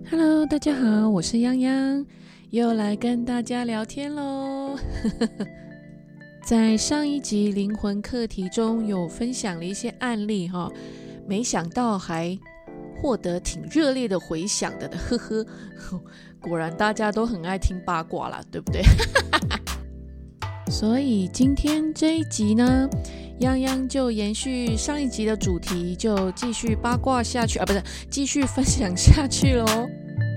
Hello， 大家好，我是泱泱，又来跟大家聊天咯。在上一集灵魂课题中有分享了一些案例没想到还获得挺热烈的回响的，呵呵。果然大家都很爱听八卦啦，对不对？所以今天这一集呢，泱泱就延续上一集的主题，就继续八卦下去不是，继续分享下去咯。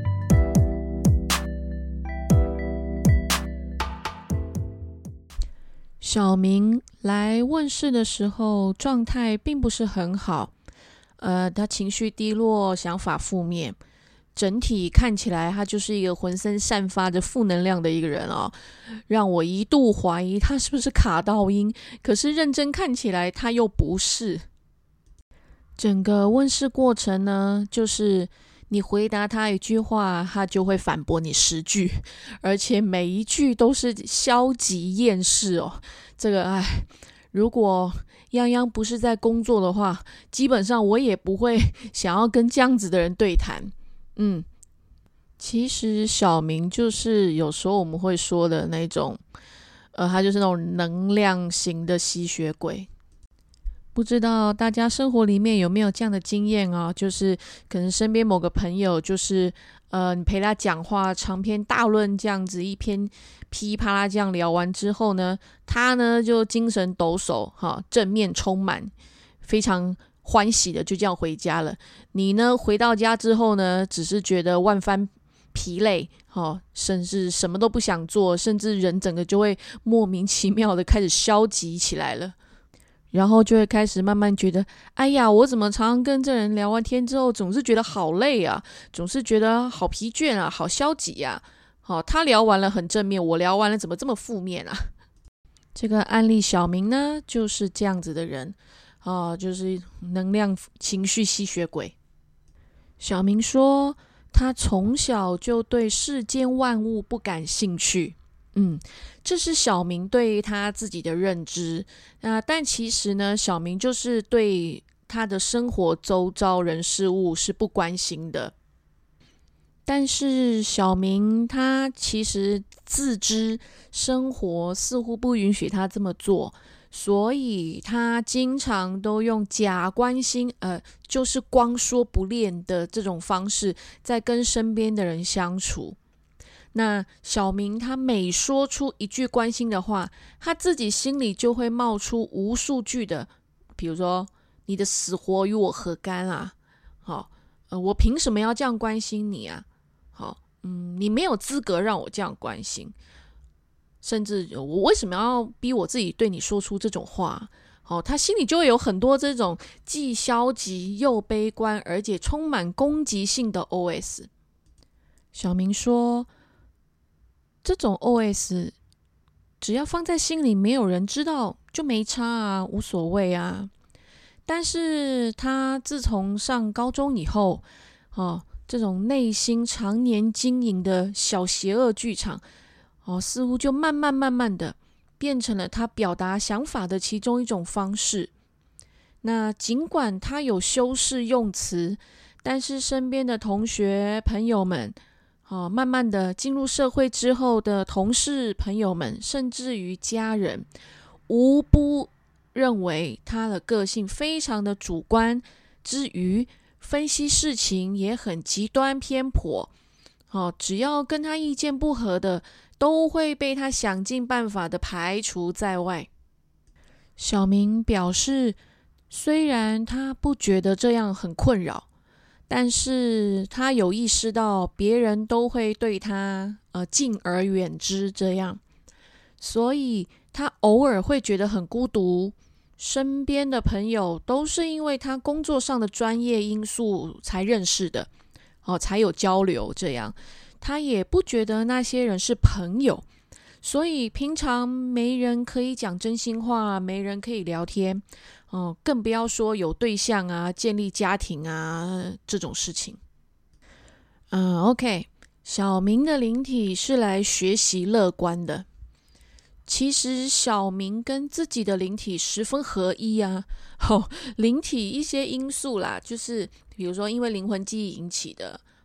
小明来问世的时候状态并不是很好，他情绪低落，想法负面，整体看起来他就是一个浑身散发着负能量的一个人让我一度怀疑他是不是卡到音，可是认真看起来他又不是。整个问世过程呢，就是你回答他一句话，他就会反驳你10句，而且每一句都是消极厌世这个如果泱泱不是在工作的话，基本上我也不会想要跟这样子的人对谈。其实小明就是有时候我们会说的那种他就是那种能量型的吸血鬼。不知道大家生活里面有没有这样的经验就是可能身边某个朋友就是你陪他讲话长篇大论这样子，一篇噼啪啦这样聊完之后呢，他呢就精神抖擞正面充满，非常欢喜的就这样回家了。你呢回到家之后呢，只是觉得万分疲累甚至什么都不想做，甚至人整个就会莫名其妙的开始消极起来了。然后就会开始慢慢觉得，哎呀，我怎么常常跟这人聊完天之后，总是觉得好累啊，总是觉得好疲倦啊，好消极啊。他聊完了很正面，我聊完了怎么这么负面啊？这个案例小明呢，就是这样子的人就是能量情绪吸血鬼。小明说，他从小就对世间万物不感兴趣。这是小明对他自己的认知但其实呢，小明就是对他的生活周遭人事物是不关心的。但是小明他其实自知生活似乎不允许他这么做，所以他经常都用假关心就是光说不练的这种方式在跟身边的人相处。那小明他每说出一句关心的话，他自己心里就会冒出无数句的，比如说你的死活与我何干啊？我凭什么要这样关心你啊？你没有资格让我这样关心，甚至我为什么要逼我自己对你说出这种话？他心里就会有很多这种既消极又悲观，而且充满攻击性的 OS。小明说，这种 OS 只要放在心里，没有人知道就没差啊，无所谓啊。但是他自从上高中以后这种内心常年经营的小邪恶剧场似乎就慢慢的变成了他表达想法的其中一种方式。那尽管他有修饰用词，但是身边的同学朋友们慢慢的进入社会之后的同事朋友们，甚至于家人，无不认为他的个性非常的主观，之余分析事情也很极端偏颇只要跟他意见不合的，都会被他想尽办法的排除在外。小明表示，虽然他不觉得这样很困扰，但是他有意识到别人都会对他敬而远之这样，所以他偶尔会觉得很孤独，身边的朋友都是因为他工作上的专业因素才认识的才有交流这样，他也不觉得那些人是朋友，所以平常没人可以讲真心话，没人可以聊天更不要说有对象啊，建立家庭啊这种事情。OK， 小明的灵体是来学习乐观的。其实小明跟自己的灵体十分合一啊。灵体一些因素啦，就是比如说因为灵魂记忆引起的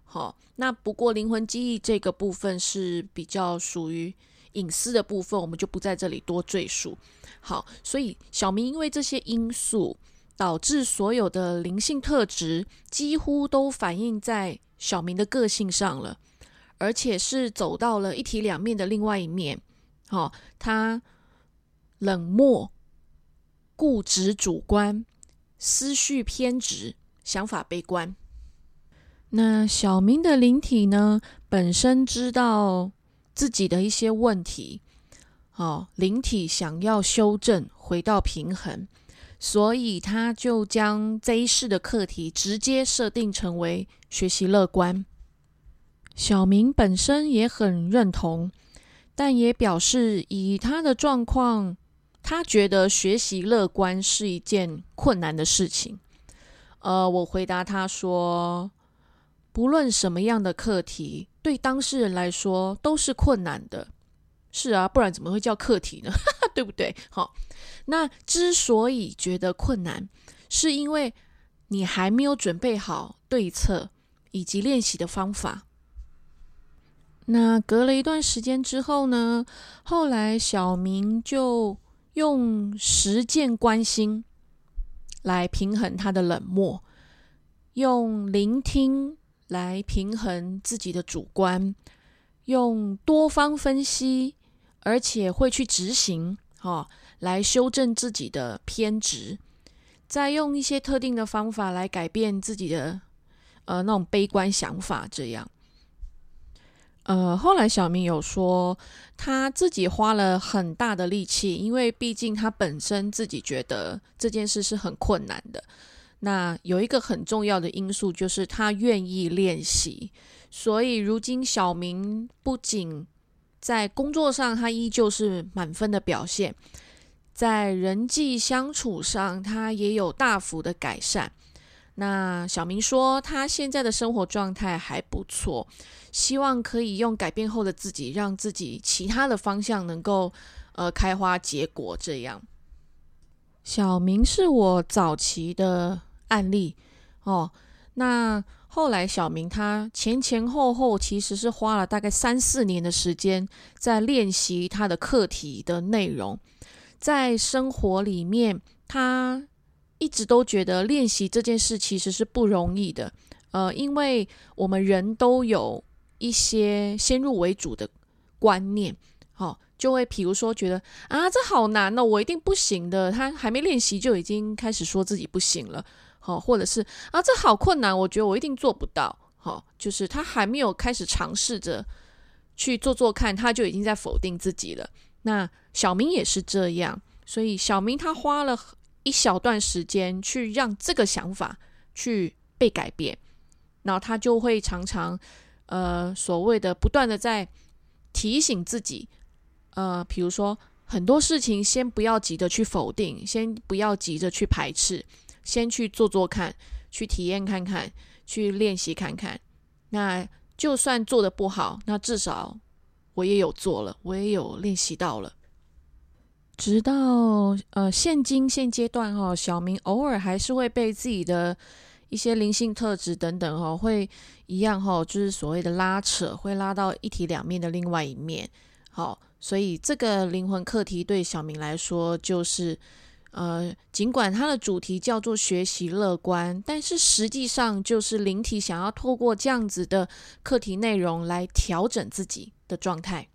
那不过灵魂记忆这个部分是比较属于隐私的部分，我们就不在这里多赘述。好，所以小明因为这些因素，导致所有的灵性特质几乎都反映在小明的个性上了，而且是走到了一体两面的另外一面。他冷漠、固执、主观、思绪偏执、想法悲观。那小明的灵体呢，本身知道自己的一些问题，灵体想要修正，回到平衡，所以他就将这一世的课题直接设定成为学习乐观。小明本身也很认同，但也表示以他的状况，他觉得学习乐观是一件困难的事情。我回答他说，不论什么样的课题，对当事人来说都是困难的。是啊，不然怎么会叫课题呢？对不对？那之所以觉得困难，是因为你还没有准备好对策以及练习的方法。那隔了一段时间之后呢，后来小明就用实践关心来平衡他的冷漠，用聆听来平衡自己的主观，用多方分析，而且会去执行，来修正自己的偏执，再用一些特定的方法来改变自己的那种悲观想法，这样。后来小明有说他自己花了很大的力气，因为毕竟他本身自己觉得这件事是很困难的。那有一个很重要的因素就是他愿意练习，所以如今小明不仅在工作上他依旧是满分的表现，在人际相处上他也有大幅的改善。那小明说他现在的生活状态还不错，希望可以用改变后的自己，让自己其他的方向能够开花结果。这样，小明是我早期的案例那后来小明他前后其实是花了大概3-4年的时间在练习他的课题的内容。在生活里面，他一直都觉得练习这件事其实是不容易的，因为我们人都有一些先入为主的观念，就会比如说觉得这好难哦，我一定不行的，他还没练习就已经开始说自己不行了，或者是这好困难，我觉得我一定做不到，就是他还没有开始尝试着去做看，他就已经在否定自己了。那小明也是这样，所以小明他花了一小段时间去让这个想法去被改变，然后他就会常常所谓的不断的在提醒自己，比如说很多事情先不要急着去否定，先不要急着去排斥，先去做看，去体验看看，去练习看看。那就算做得不好，那至少我也有做了，我也有练习到了。直到现阶段小明偶尔还是会被自己的一些灵性特质等等会一样就是所谓的拉扯，会拉到一体两面的另外一面。所以这个灵魂课题对小明来说就是尽管它的主题叫做学习乐观，但是实际上就是灵体想要透过这样子的课题内容来调整自己的状态。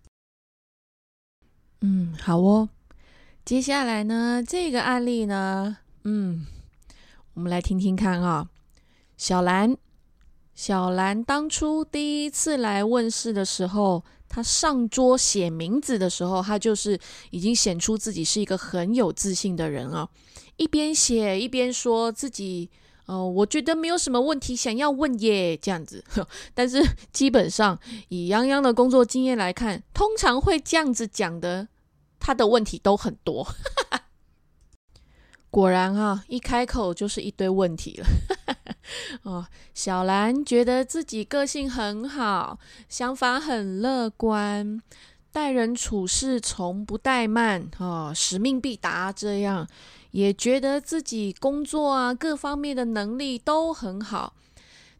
好哦。接下来呢，这个案例呢，我们来听听看小兰当初第一次来问世的时候，她上桌写名字的时候，她就是已经显出自己是一个很有自信的人一边写一边说自己我觉得没有什么问题想要问耶，这样子。但是基本上以洋洋的工作经验来看，通常会这样子讲的，他的问题都很多。果然一开口就是一堆问题了。小兰觉得自己个性很好，想法很乐观，待人处事从不怠慢使命必达，这样也觉得自己工作各方面的能力都很好。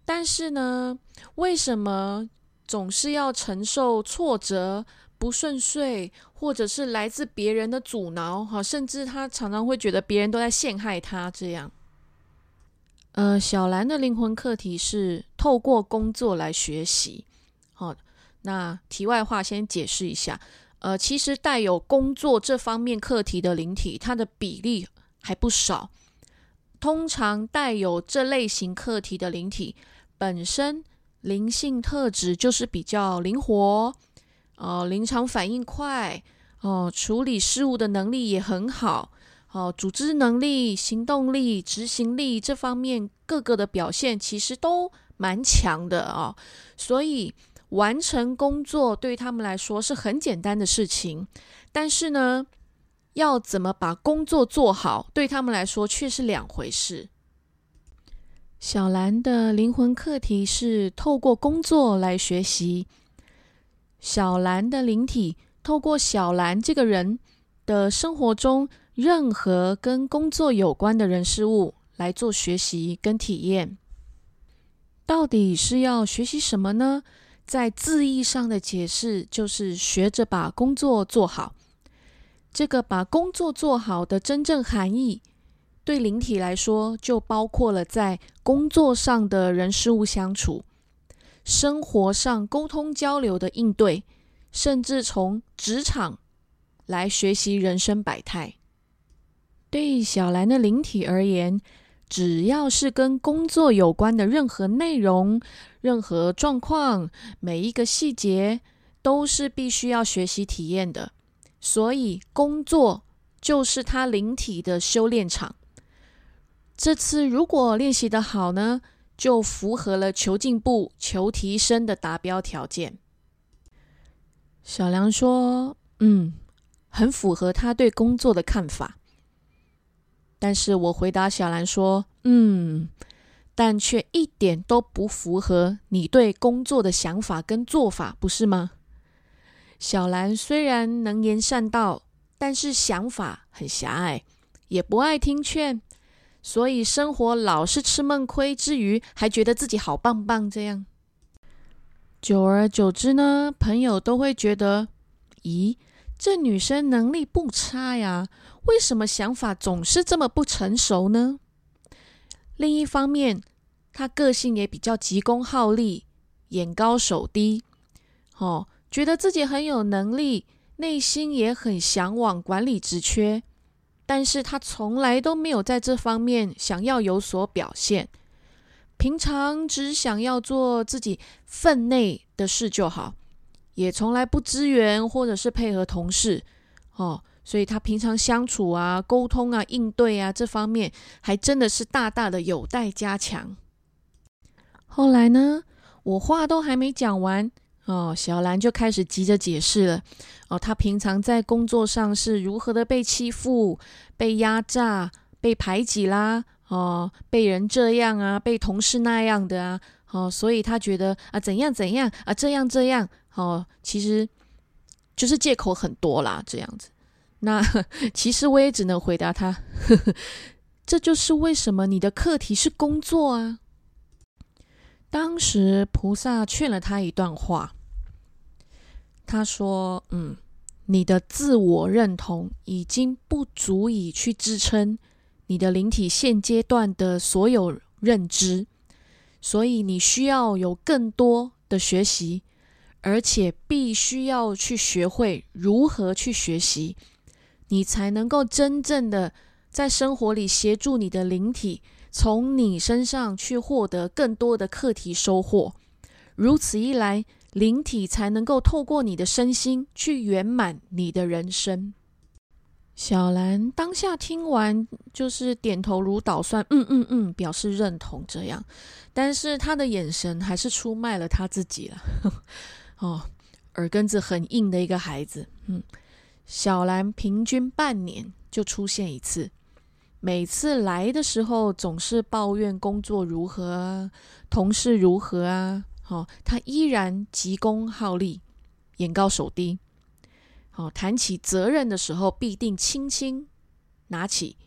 但是呢，为什么总是要承受挫折、不顺遂，或者是来自别人的阻挠，甚至他常常会觉得别人都在陷害他这样。小兰的灵魂课题是透过工作来学习。那题外话先解释一下，其实带有工作这方面课题的灵体，它的比例还不少。通常带有这类型课题的灵体，本身灵性特质就是比较灵活，临场反应快，处理事物的能力也很好，组织能力、行动力、执行力这方面各个的表现其实都蛮强的所以完成工作对他们来说是很简单的事情，但是呢，要怎么把工作做好，对他们来说却是两回事。小兰的灵魂课题是透过工作来学习。小兰的灵体透过小兰这个人的生活中任何跟工作有关的人事物来做学习跟体验。到底是要学习什么呢？在字义上的解释就是学着把工作做好。这个把工作做好的真正含义，对灵体来说就包括了在工作上的人事物相处，生活上沟通交流的应对，甚至从职场来学习人生百态。对小兰的灵体而言，只要是跟工作有关的任何内容、任何状况，每一个细节都是必须要学习体验的。所以工作就是他灵体的修炼场。这次如果练习得好呢，就符合了求进步、求提升的达标条件。小梁说，很符合他对工作的看法。但是我回答小兰说，但却一点都不符合你对工作的想法跟做法，不是吗？小兰虽然能言善道，但是想法很狭隘，也不爱听劝，所以生活老是吃闷亏之余，还觉得自己好棒棒这样。久而久之呢，朋友都会觉得，咦，这女生能力不差呀，为什么想法总是这么不成熟呢？另一方面，她个性也比较急功好利，眼高手低，觉得自己很有能力，内心也很向往管理职缺，但是她从来都没有在这方面想要有所表现，平常只想要做自己分内的事就好，也从来不支援或者是配合同事，所以他平常相处啊、沟通啊、应对啊这方面，还真的是大大的有待加强。后来呢，我话都还没讲完，小兰就开始急着解释了。她平常在工作上是如何的被欺负、被压榨、被排挤啦，被人这样啊，被同事那样的啊，所以她觉得怎样怎样啊，这样，其实就是借口很多啦，这样子。那其实我也只能回答他，这就是为什么你的课题是工作啊。当时菩萨劝了他一段话，他说，你的自我认同已经不足以去支撑你的灵体现阶段的所有认知，所以你需要有更多的学习，而且必须要去学会如何去学习，你才能够真正的在生活里协助你的灵体从你身上去获得更多的课题收获。如此一来，灵体才能够透过你的身心去圆满你的人生。小兰当下听完就是点头如捣蒜，表示认同这样，但是她的眼神还是出卖了她自己了。耳根子很硬的一个孩子。小兰平均半年就出现一次，每次来的时候总是抱怨工作如何啊，同事如何啊，她依然急功好利，眼高手低。谈起责任的时候，必定轻轻拿起，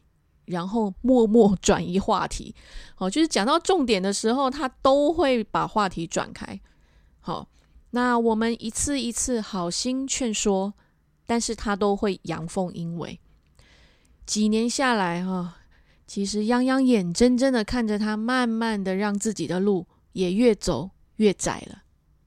然后默默转移话题。就是讲到重点的时候，他都会把话题转开。好，那我们一次一次好心劝说，但是他都会阳奉阴违。几年下来其实泱泱眼睁睁的看着他慢慢的让自己的路也越走越窄了。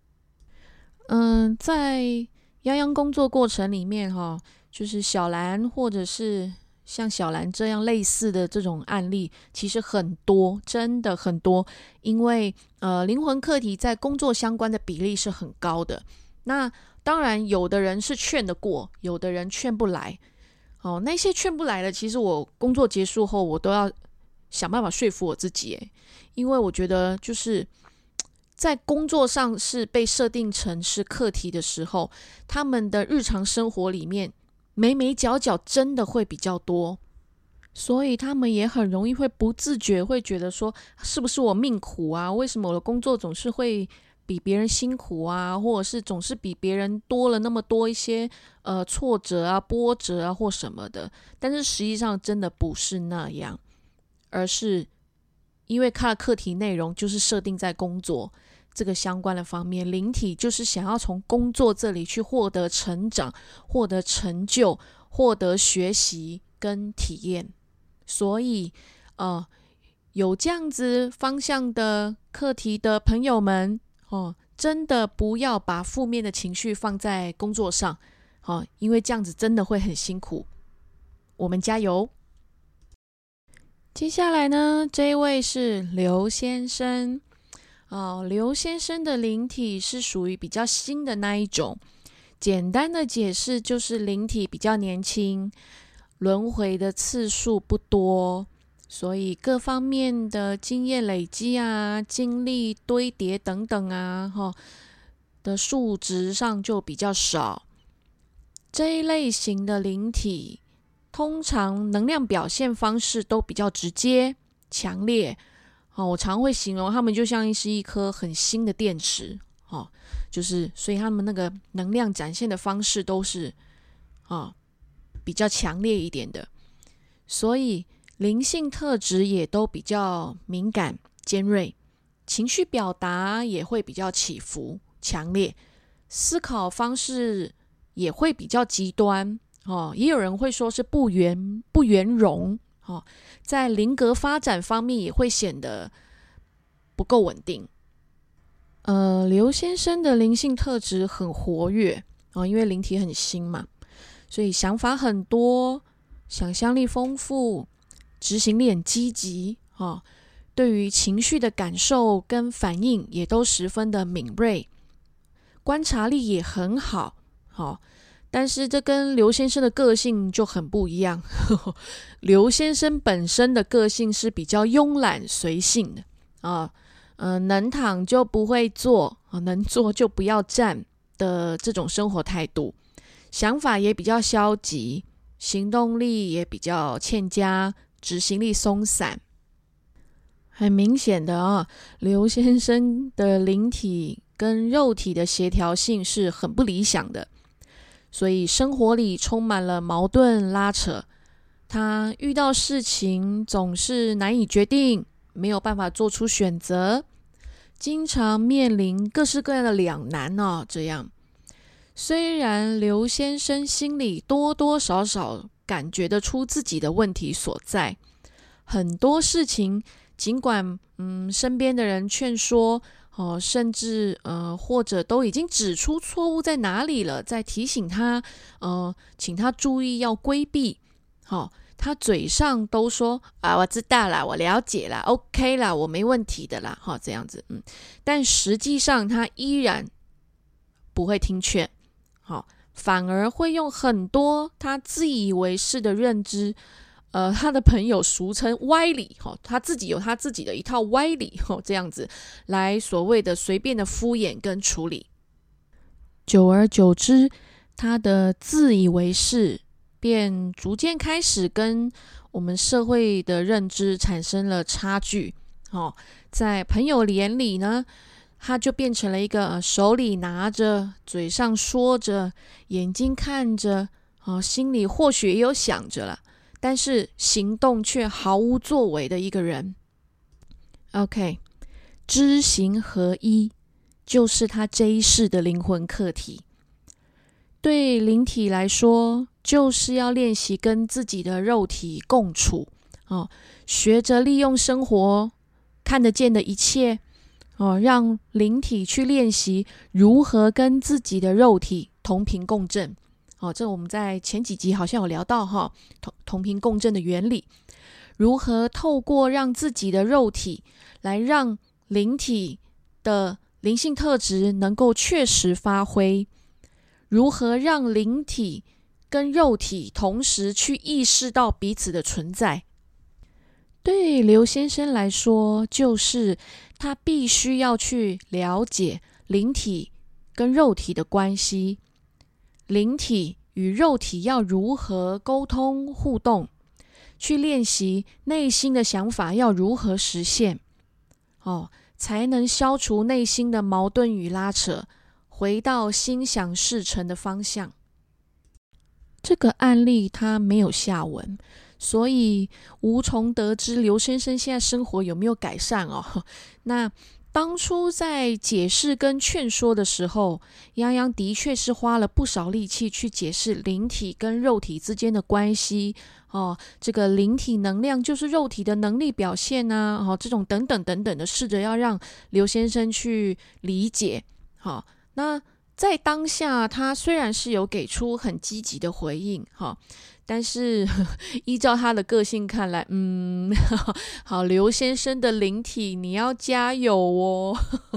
在泱泱工作过程里面就是小兰或者是像小兰这样类似的这种案例其实很多，真的很多。因为灵魂课题在工作相关的比例是很高的。那当然有的人是劝得过，有的人劝不来。那些劝不来的，其实我工作结束后我都要想办法说服我自己。因为我觉得就是在工作上是被设定成是课题的时候，他们的日常生活里面眉眉角角真的会比较多，所以他们也很容易会不自觉会觉得说，是不是我命苦啊？为什么我的工作总是会比别人辛苦啊？或者是总是比别人多了那么多一些挫折啊、波折啊或什么的？但是实际上真的不是那样，而是因为他的课题内容就是设定在工作这个相关的方面，灵体就是想要从工作这里去获得成长、获得成就、获得学习跟体验。所以有这样子方向的课题的朋友们真的不要把负面的情绪放在工作上因为这样子真的会很辛苦。我们加油。接下来呢，这一位是刘先生。刘先生的灵体是属于比较新的那一种。简单的解释就是灵体比较年轻，轮回的次数不多，所以各方面的经验累积啊、经历堆叠等等的数值上就比较少。这一类型的灵体通常能量表现方式都比较直接、强烈。我常会形容他们就像是一颗很新的电池。就是所以他们那个能量展现的方式都是比较强烈一点的，所以灵性特质也都比较敏感、尖锐，情绪表达也会比较起伏、强烈，思考方式也会比较极端。也有人会说是不圆融。在灵格发展方面也会显得不够稳定。刘先生的灵性特质很活跃因为灵体很新嘛，所以想法很多，想象力丰富，执行力很积极对于情绪的感受跟反应也都十分的敏锐，观察力也很好。但是这跟刘先生的个性就很不一样。刘先生本身的个性是比较慵懒随性的能躺就不会坐，能坐就不要站的这种生活态度，想法也比较消极，行动力也比较欠佳，执行力松散。很明显的刘先生的灵体跟肉体的协调性是很不理想的，所以生活里充满了矛盾拉扯，他遇到事情总是难以决定，没有办法做出选择，经常面临各式各样的两难这样。虽然刘先生心里多多少少感觉得出自己的问题所在，很多事情尽管身边的人劝说甚至或者都已经指出错误在哪里了，在提醒他请他注意要规避他嘴上都说我知道啦，我了解啦 OK 啦，我没问题的啦这样子但实际上他依然不会听劝反而会用很多他自以为是的认知他的朋友俗称歪理他自己有他自己的一套歪理这样子来所谓的随便的敷衍跟处理。久而久之，他的自以为是便逐渐开始跟我们社会的认知产生了差距在朋友眼里呢，他就变成了一个手里拿着，嘴上说着，眼睛看着心里或许也有想着了， 但是行动却毫无作为的一个人。OK， 知行合一就是他这一世的灵魂课题。对灵体来说，就是要练习跟自己的肉体共处，学着利用生活看得见的一切，让灵体去练习如何跟自己的肉体同频共振。这我们在前几集好像有聊到同频共振的原理，如何透过让自己的肉体来让灵体的灵性特质能够确实发挥，如何让灵体跟肉体同时去意识到彼此的存在。对刘先生来说，就是他必须要去了解灵体跟肉体的关系，灵体与肉体要如何沟通互动，去练习内心的想法要如何实现，才能消除内心的矛盾与拉扯，回到心想事成的方向。这个案例他没有下文，所以无从得知刘先生现在生活有没有改善那当初在解释跟劝说的时候，泱泱的确是花了不少力气去解释灵体跟肉体之间的关系这个灵体能量就是肉体的能力表现这种等等等等的，试着要让刘先生去理解。那在当下他虽然是有给出很积极的回应但是依照他的个性看来，好，刘先生的灵体你要加油哦。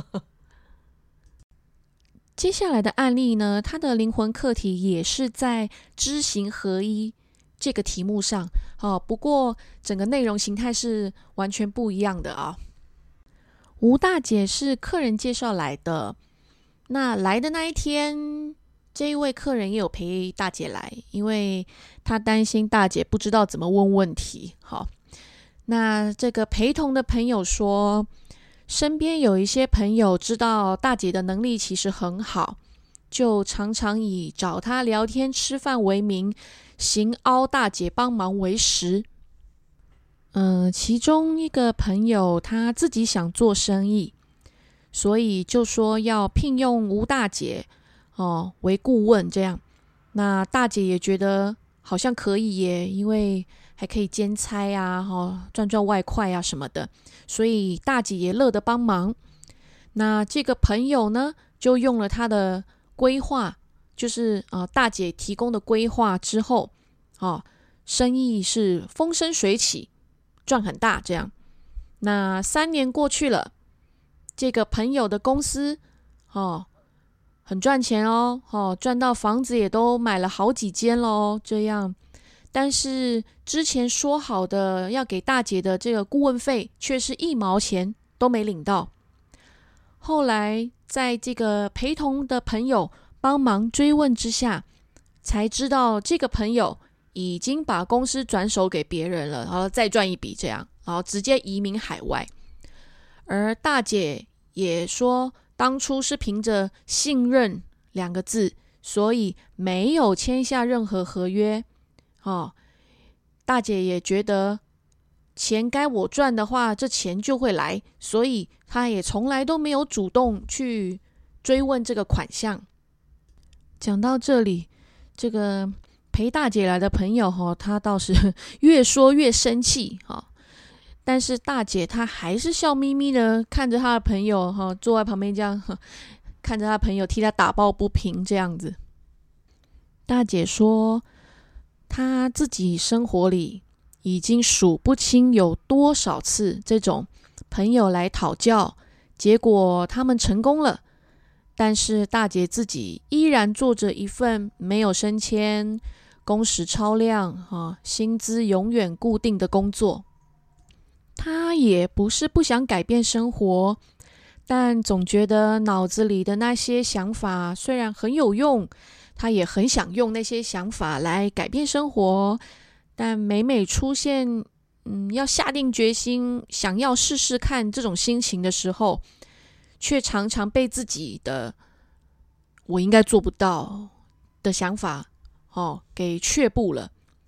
接下来的案例呢，他的灵魂课题也是在知行合一这个题目上不过整个内容形态是完全不一样的吴大姐是客人介绍来的，那来的那一天，这一位客人也有陪大姐来，因为他担心大姐不知道怎么问问题。那这个陪同的朋友说，身边有一些朋友知道大姐的能力其实很好，就常常以找她聊天吃饭为名，行凹大姐帮忙为实。其中一个朋友他自己想做生意，所以就说要聘用吴大姐为顾问这样。那大姐也觉得好像可以耶，因为还可以兼差赚赚外快什么的，所以大姐也乐得帮忙。那这个朋友呢，就用了他的规划，就是大姐提供的规划之后生意是风生水起，赚很大这样。那3年过去了，这个朋友的公司很赚钱赚到房子也都买了好几间咯这样。但是之前说好的要给大姐的这个顾问费，却是1毛钱都没领到。后来在这个陪同的朋友帮忙追问之下，才知道这个朋友已经把公司转手给别人了，然后再赚一笔这样，然后直接移民海外。而大姐也说，当初是凭着信任2个字，所以没有签下任何合约大姐也觉得钱该我赚的话，这钱就会来，所以她也从来都没有主动去追问这个款项。讲到这里，这个陪大姐来的朋友他倒是越说越生气但是大姐她还是笑眯眯的看着她的朋友坐在旁边这样看着她的朋友替她打抱不平这样子。大姐说，她自己生活里已经数不清有多少次这种朋友来讨教，结果他们成功了，但是大姐自己依然做着一份没有升迁、工时超量薪资永远固定的工作。她也不是不想改变生活，但总觉得脑子里的那些想法虽然很有用，她也很想用那些想法来改变生活，但每每出现要下定决心想要试试看这种心情的时候，却常常被自己的我应该做不到的想法给却步了。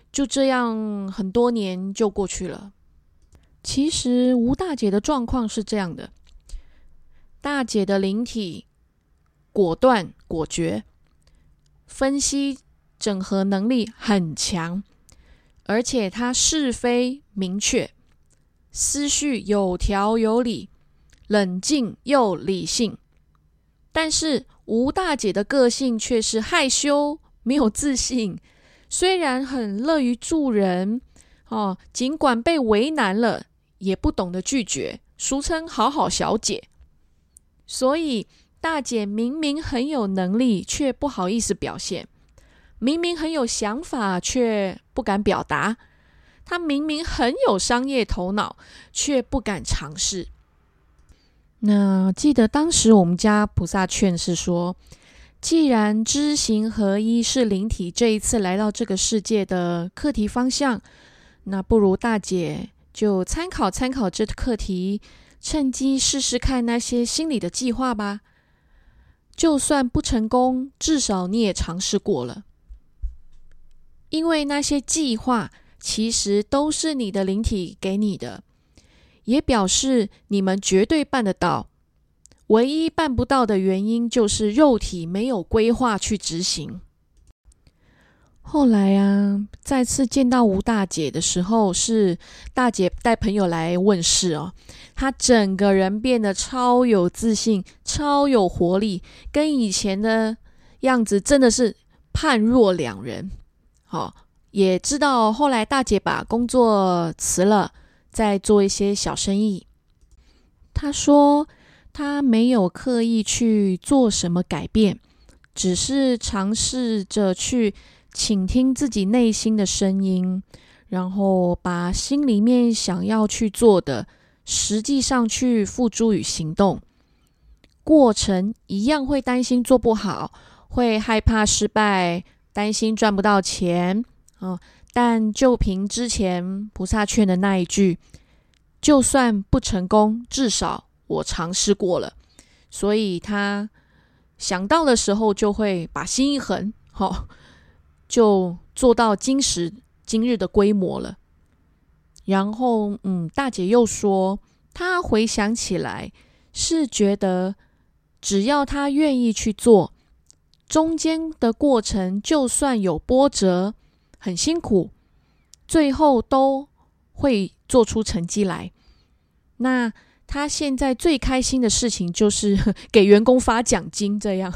就这样很多年就过去了。其实吴大姐的状况是这样的，大姐的灵体果断果决，分析整合能力很强，而且她是非明确，思绪有条有理，冷静又理性。但是吴大姐的个性却是害羞，没有自信，虽然很乐于助人，尽管被为难了，也不懂得拒绝，俗称好好小姐。所以大姐明明很有能力，却不好意思表现；明明很有想法，却不敢表达；她明明很有商业头脑，却不敢尝试。那记得当时我们家菩萨劝是说，既然知行合一是灵体这一次来到这个世界的课题方向，那不如大姐就参考参考这课题，趁机试试看那些心理的计划吧。就算不成功，至少你也尝试过了。因为那些计划其实都是你的灵体给你的，也表示你们绝对办得到。唯一办不到的原因就是肉体没有规划去执行。后来啊，再次见到吴大姐的时候，是大姐带朋友来问事哦。她整个人变得超有自信，超有活力，跟以前的样子真的是判若两人。也知道后来大姐把工作辞了，再做一些小生意。她说她没有刻意去做什么改变，只是尝试着去倾听自己内心的声音，然后把心里面想要去做的实际上去付诸于行动。过程一样会担心做不好，会害怕失败，担心赚不到钱，但就凭之前菩萨劝的那一句，就算不成功，至少我尝试过了。所以他想到的时候就会把心一横，就做到今日的规模了。然后大姐又说，她回想起来是觉得只要她愿意去做，中间的过程就算有波折，很辛苦，最后都会做出成绩来。那她现在最开心的事情就是给员工发奖金，这样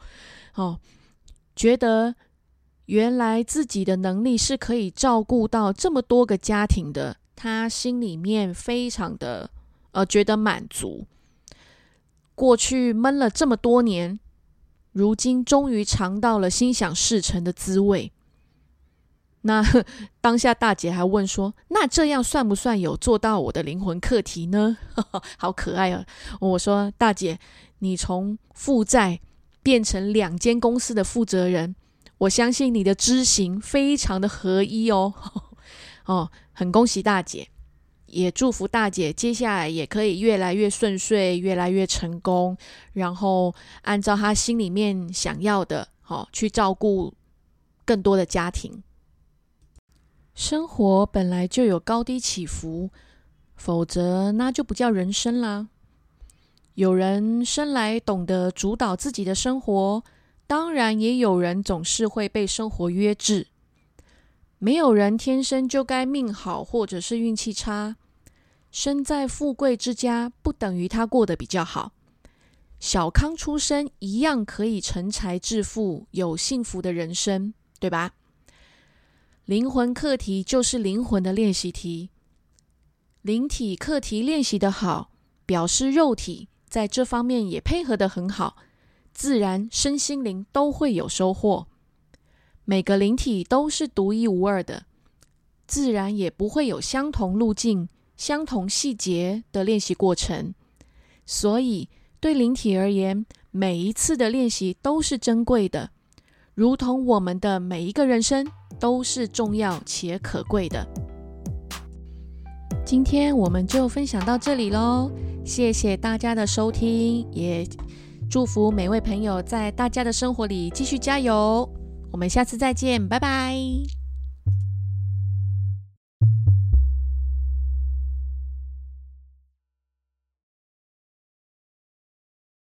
觉得原来自己的能力是可以照顾到这么多个家庭的，她心里面非常的觉得满足。过去闷了这么多年，如今终于尝到了心想事成的滋味。那当下大姐还问说，那这样算不算有做到我的灵魂课题呢？好可爱啊！我说，大姐，你从负债变成2间公司的负责人，我相信你的知行非常的合一哦。很恭喜大姐，也祝福大姐接下来也可以越来越顺遂，越来越成功，然后按照她心里面想要的去照顾更多的家庭。生活本来就有高低起伏，否则那就不叫人生啦。有人生来懂得主导自己的生活，当然也有人总是会被生活约制。没有人天生就该命好或者是运气差。身在富贵之家不等于他过得比较好，小康出身一样可以成才致富，有幸福的人生，对吧？灵魂课题就是灵魂的练习题，灵体课题练习得好，表示肉体在这方面也配合得很好，自然身心灵都会有收获。每个灵体都是独一无二的，自然也不会有相同路径、相同细节的练习过程。所以对灵体而言，每一次的练习都是珍贵的，如同我们的每一个人生都是重要且可贵的。今天我们就分享到这里咯，谢谢大家的收听，也祝福每位朋友在大家的生活里继续加油。我们下次再见，拜拜。